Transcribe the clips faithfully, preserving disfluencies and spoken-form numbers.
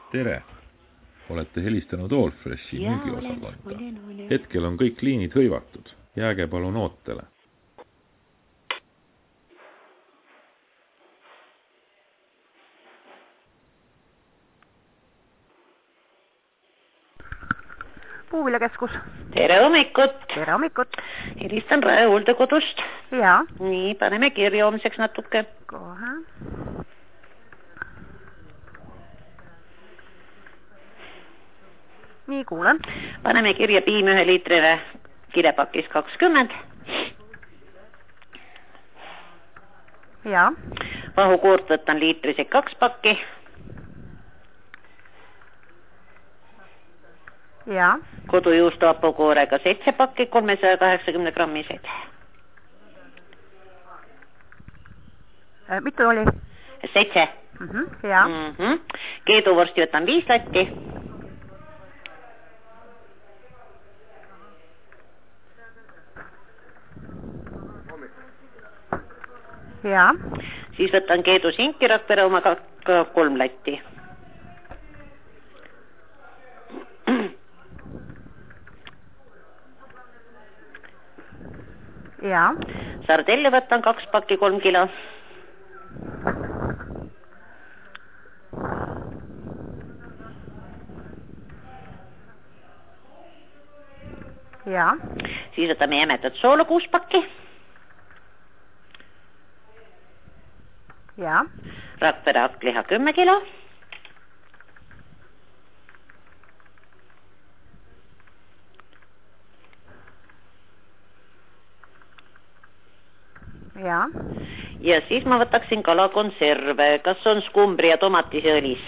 Tere! Olete helistanud Allfreshi müügiosakonda. Hetkel on kõik liinid hõivatud. Jääge palun ootele. Puuviljakeskus. Tere hommikut. Tere hommikut. Helistan Rae hooldekodust. Jaa. Nii, paneme kirja homseks natuke. Kohe. Nii, kuulen. Paneme kirja piim ühe liitrine kilepakis kakskümmend. Jaa. Vahukuurt võtan liitrised kaks pakki. Jaa. Kodujuustu hapukoorega seitse pakki, kolmesaja kaheksakümmend grammised. Äh, mitu oli? Seitse. Mm -hmm, jaa. Mm -hmm. Keeduvorsti võtan viis latti. Jaa. Siis võtan keedu sinki Rakvere oma ka, ka kolm latti. Jaa. Sardelle võtan kaks pakki kolm kilo. Jaa. Siis võtame jämedat soola kuus pakki. Jaa. Rakvere hakkliha kümme kilo. Jaa. Ja siis ma võtaksin kalakonserve. Kas on skumbria tomatisõlis?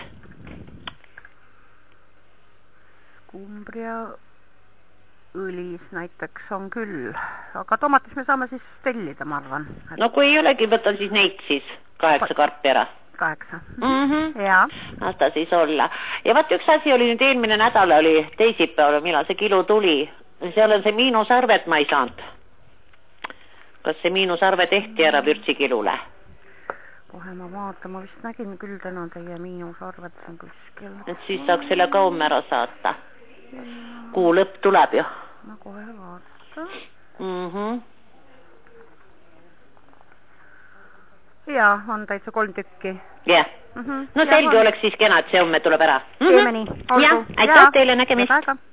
Skumbria õlis näiteks on küll. Aga tomatis me saame siis tellida, ma arvan. Et... No kui ei olegi, võtan siis neid siis. Kaheksa karpi ära. Kaheksa. Mm -hmm. Jaa. Las ta siis olla. Ja vaat üks asi oli nüüd eelmine nädal oli teisipäeval, millal see kilo tuli. Seal on see miinusarvet ma ei saanud. Kas see miinusarve tehti ära vürtsikilule? Kohe ma vaatan, ma vist nägin küll täna teie miinusarvet on kuskil. Et siis saaks selle kaume ära saata. Kuu lõpp tuleb ju. Ma kohe vaatan. Mm -hmm. Jaa, on täitsa kolm tükki. Jah. Yeah. Mm -hmm. No selge ja, oleks siis kena, et see homme tuleb ära. Teeme nii. Jah, aitäh teile, nägemist.